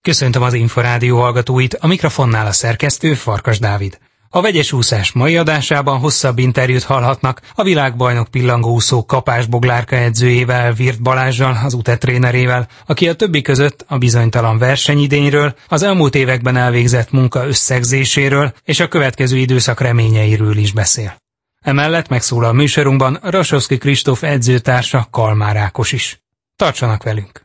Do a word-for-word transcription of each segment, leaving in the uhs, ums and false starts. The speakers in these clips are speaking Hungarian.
Köszöntöm az Inforádió hallgatóit, a mikrofonnál a szerkesztő Farkas Dávid. A vegyes úszás mai adásában hosszabb interjút hallhatnak a világbajnok pillangóúszó Kapás Boglárka edzőjével, Wirth Balázssal, az u té e trénerével, aki a többi között a bizonytalan versenyidényről, az elmúlt években elvégzett munka összegzéséről és a következő időszak reményeiről is beszél. Emellett megszólal műsorunkban Rasovszky Kristóf edzőtársa, Kalmár Ákos is. Tartsanak velünk!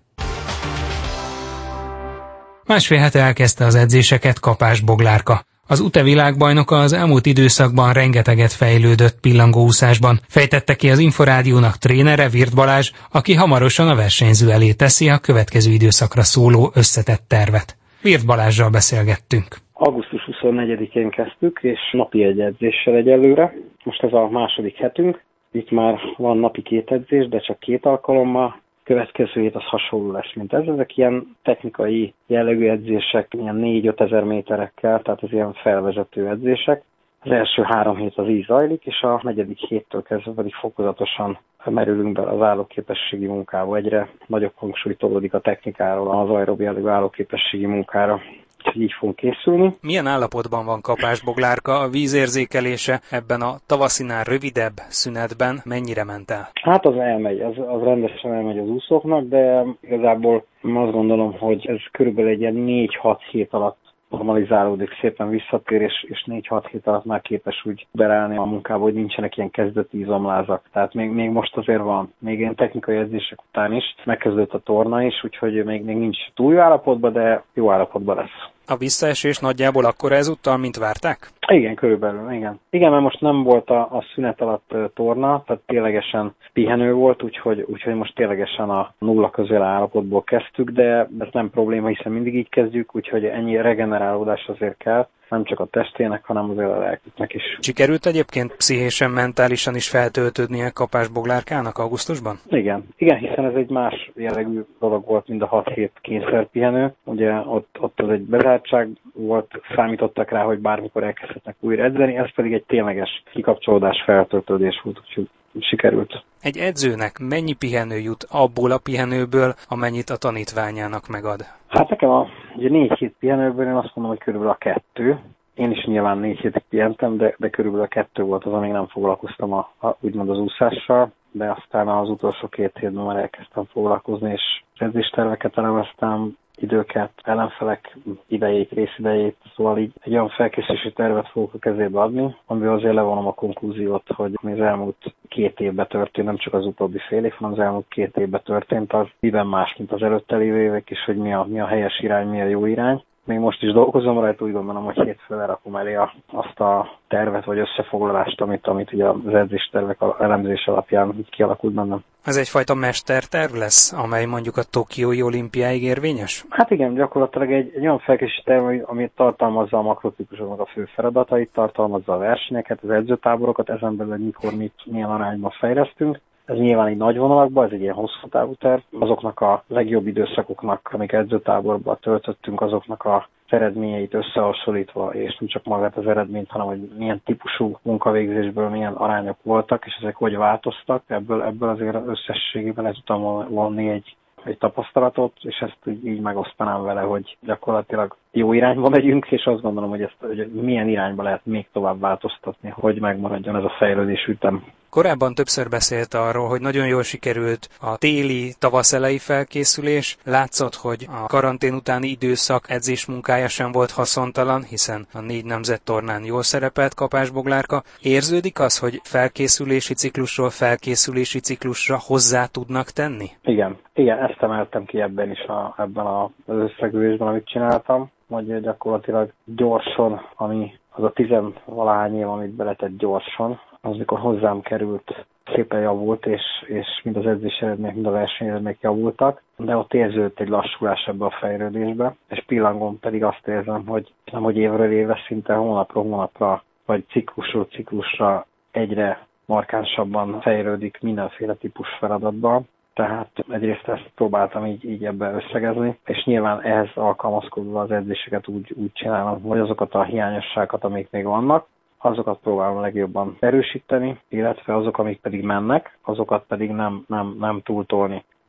Másfél hete elkezdte az edzéseket Kapás Boglárka. Az u té e világbajnoka az elmúlt időszakban rengeteget fejlődött pillangóúszásban, fejtette ki az Inforádiónak trénere, Wirth Balázs, aki hamarosan a versenyző elé teszi a következő időszakra szóló összetett tervet. Wirth Balázssal beszélgettünk. augusztus huszonnegyedikén kezdtük, és napi egy edzéssel egyelőre. Most ez a második hetünk. Itt már van napi két edzés, de csak két alkalommal. Következő hét az hasonló lesz, mint ez. Ezek ilyen technikai jellegű edzések, ilyen négy-öt ezer méterekkel, tehát ez ilyen felvezető edzések. Az első három hét az így zajlik, és a negyedik héttől kezdve pedig fokozatosan merülünk be az állóképességi munkába. Egyre nagyobb hangsúly tolódik a technikáról az aerob jellegű állóképességi munkára. Így fogunk készülni. Milyen állapotban van Kapás Boglárka? A vízérzékelése ebben a tavaszinál rövidebb szünetben mennyire ment el? Hát az elmegy, az, az rendesen elmegy az úszóknak, de igazából azt gondolom, hogy ez körülbelül egy ilyen négy-hat hét alatt normalizálódik, szépen visszatér, és, és négy-hat hét alatt már képes úgy berelni a munkába, hogy nincsenek ilyen kezdeti izomlázak. Tehát még, még most azért van, még ilyen technikai edzések után is megkezdődött a torna is, úgyhogy még, még nincs túl jó állapotban, de jó állapotban lesz. A visszaesés nagyjából akkora ezúttal, mint várták? Igen, körülbelül, igen. Igen, mert most nem volt a, a szünet alatt torna, tehát ténylegesen pihenő volt, úgyhogy, úgyhogy most ténylegesen a nulla közel állapotból kezdtük, de ez nem probléma, hiszen mindig így kezdjük, úgyhogy ennyi regenerálódás azért kell, nem csak a testének, hanem azért a lelküknek is. Sikerült egyébként pszichésen, mentálisan is feltöltődnie Kapás Boglárkának augusztusban? Igen, igen, hiszen ez egy más jellegű dolog volt, mint a hat hét kényszerpihenő. Ugye ott, ott az egy bezártság volt, számítottak rá, hogy bármikor elkezdhetnek újra edzeni, ez pedig egy tényleges kikapcsolódás, feltöltődés volt, úgyhogy sikerült. Egy edzőnek mennyi pihenő jut abból a pihenőből, amennyit a tanítványának megad? Hát nekem a ugye négy hét pihenőből én azt mondom, hogy körülbelül a kettő. Én is nyilván négy hétig pihentem, de, de körülbelül a kettő volt az, amíg nem foglalkoztam a, a, úgymond az úszással, de aztán az utolsó két hétben már elkezdtem foglalkozni, és edzésterveket elemeztem, időket, ellenfelek idejét, részidejét, szóval így egy olyan felkészülési tervet fogok a kezébe adni, amiből azért levonom a konklúziót, hogy ami az elmúlt két évben történt, nem csak az utóbbi fél év, hanem az elmúlt két évben történt, az miben más, mint az előtte lévő évek, és hogy mi a, mi a helyes irány, mi a jó irány. Még most is dolgozom rajta, úgy gondolom, hogy hétfőn lerakom elé a, azt a tervet vagy összefoglalást, amit, amit ugye az edzéstervek elemzés alapján így kialakult bennem. Ez egyfajta mesterterv lesz, amely mondjuk a Tokiói olimpiáig érvényes? Hát igen, gyakorlatilag egy, egy olyan felkészítési terv, amit tartalmazza a makrotípusoknak a fő feladatait, tartalmazza a versenyeket, az edzőtáborokat, ezen belül mikor mit, milyen arányban fejlesztünk. Ez nyilván egy nagy vonalakban, ez egy ilyen hosszú távú terv. Azoknak a legjobb időszakoknak, amik edzőtáborban töltöttünk, azoknak a eredményeit összehasonlítva, és nem csak magát az eredményt, hanem hogy milyen típusú munkavégzésből milyen arányok voltak, és ezek hogy változtak. Ebből, ebből azért összességében ez tudtam vonni egy, egy tapasztalatot, és ezt így, így megosztanám vele, hogy gyakorlatilag jó irányba megyünk, és azt gondolom, hogy, ezt, hogy milyen irányba lehet még tovább változtatni, hogy megmaradjon ez a fejlődés ütem. Korábban többször beszélt arról, hogy nagyon jól sikerült a téli, tavasz elejé felkészülés. Látszott, hogy a karantén utáni időszak edzésmunkája sem volt haszontalan, hiszen a négy nemzettornán jól szerepelt Kapás Boglárka. Érződik az, hogy felkészülési ciklusról felkészülési ciklusra hozzá tudnak tenni? Igen, igen, ezt emeltem ki ebben is, a, ebben az összegülésben, amit csináltam, hogy gyakorlatilag gyorsan, ami az a tizenvalahány év, amit beletett gyorsan, az mikor hozzám került, szépen javult, és, és mind az edzés eredmények, mind a verseny eredmények javultak, de ott érződött egy lassulás ebbe a fejlődésbe, és pillangon pedig azt érzem, hogy nem hogy évről évre, szinte hónapról hónapra, vagy ciklusról ciklusra egyre markánsabban fejlődik mindenféle típus feladatban. Tehát egyrészt ezt próbáltam így, így ebbe összegezni, és nyilván ehhez alkalmazkodva az edzéseket úgy, úgy csinálom, hogy azokat a hiányosságokat, amik még vannak, azokat próbálom legjobban erősíteni, illetve azok, amik pedig mennek, azokat pedig nem, nem, nem túltolni.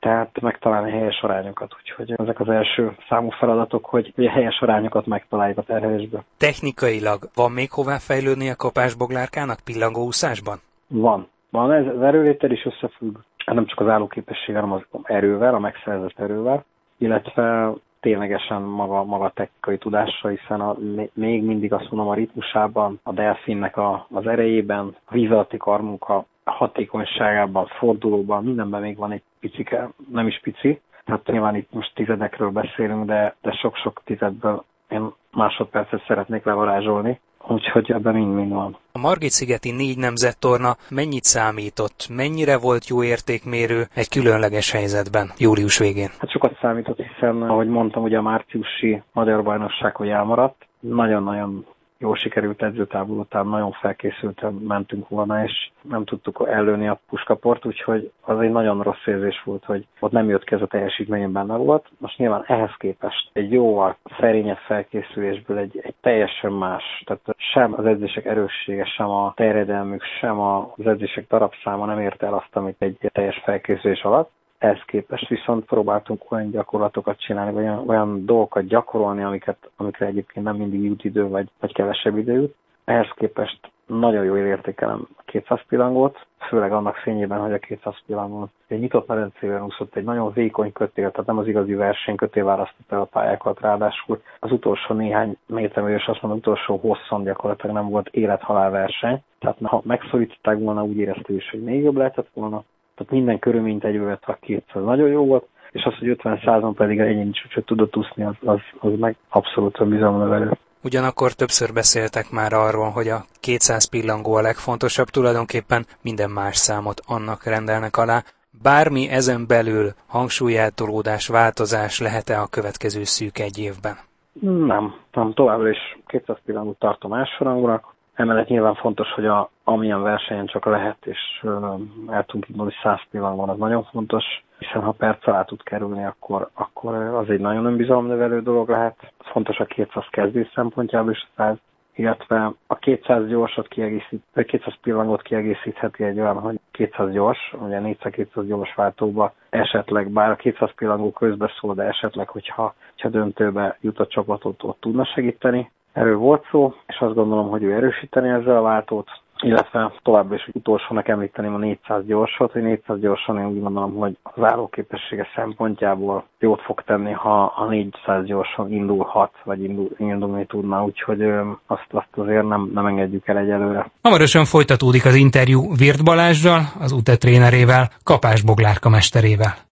tehát megtalálni helyes arányokat. Úgyhogy ezek az első számú feladatok, hogy a helyes arányokat megtaláljuk a terhelésből. Technikailag van még hová fejlődni a kapásboglárkának pillangóúszásban? Van. Van, ez az erőléttel is összefügg, nem csak az állóképességgel, hanem az erővel, a megszerzett erővel, illetve ténylegesen maga, maga technikai tudásra, hiszen a, még mindig azt mondom, a ritmusában, a delfinnek a, az erejében, a víz alatti karmunka hatékonyságában, fordulóban, mindenben még van egy picike, nem is pici. Hát nyilván itt most tizedekről beszélünk, de, de sok-sok tizedből én másodpercet szeretnék levarázsolni. Úgyhogy ebben mind-mind van. A Margit-szigeti négy nemzettorna mennyit számított? Mennyire volt jó értékmérő egy különleges helyzetben július végén? Hát sokat számított, hiszen, ahogy mondtam, ugye a márciusi magyar bajnokság, hogy elmaradt. Nagyon-nagyon jól sikerült edzőtábor után, nagyon felkészülten mentünk volna, és nem tudtuk ellőni a puskaport, úgyhogy az egy nagyon rossz érzés volt, hogy ott nem jött ki ez a teljesítményen benne volt. Most nyilván ehhez képest egy jóval szerényebb felkészülésből egy, egy teljesen más, tehát sem az edzések erőssége, sem a terjedelmük, sem az edzések darabszáma nem érte el azt, amit egy teljes felkészülés alatt. Ehhez képest viszont próbáltunk olyan gyakorlatokat csinálni, vagy olyan, olyan dolgokat gyakorolni, amiket, amikre egyébként nem mindig jut idő, vagy, vagy kevesebb idő jut. Ehhez képest nagyon jól értékelem a kétszáz pillangót, főleg annak fényében, hogy a kétszáz pillangón egy nyitott medencében úszott egy nagyon vékony kötél, tehát nem az igazi versenykötél választotta a pályákat, ráadásul az utolsó néhány méterről, és azt mondom, utolsó hosszon gyakorlatilag nem volt élet-halál verseny. Tehát ha megszorították volna, úgy éreztük is, hogy még jobb lehetett volna. Tehát minden körülményt egybevett a kétszáz nagyon jó volt, és az, hogy ötven százon pedig egyéni csúcsot tudott úszni, az, az, az meg abszolút a bizalomnövelő. Ugyanakkor többször beszéltek már arról, hogy a kétszáz pillangó a legfontosabb, tulajdonképpen minden más számot annak rendelnek alá. Bármi ezen belül hangsúlyeltolódás, változás lehet-e a következő szűk egy évben? Nem, nem továbbra is kétszáz pillangót tartom elsőrangúnak. Emellett nyilván fontos, hogy a, amilyen versenyen csak lehet, és uh, el tudunk indulni, hogy száz pillangón, az nagyon fontos, hiszen ha perc alá tud kerülni, akkor, akkor az egy nagyon önbizalomnövelő dolog lehet. Fontos a kétszáz kezdés szempontjából is a száz, illetve a kétszáz gyorsat kiegészít, vagy kétszáz pillangót kiegészítheti egy olyan, hogy kétszáz gyors, ugye négyszáz-kétszáz gyors váltóba esetleg, bár a kétszáz pillangó közbeszól, de esetleg, hogyha, hogyha döntőbe jut a csapatot, ott tudna segíteni. Erről volt szó, és azt gondolom, hogy ő erősíteni ezzel a váltót, illetve továbbra is utolsónak említeném a négyszáz gyorsot, hogy négyszáz gyorsan én úgy gondolom, hogy az állóképessége szempontjából jót fog tenni, ha a négyszáz gyorsan indulhat, vagy indul, indulni tudna, úgyhogy azt, azt azért nem, nem engedjük el egyelőre. Hamarosan folytatódik az interjú Wirth Balázsral, az u té e trénerével, Kapás Boglárka mesterével.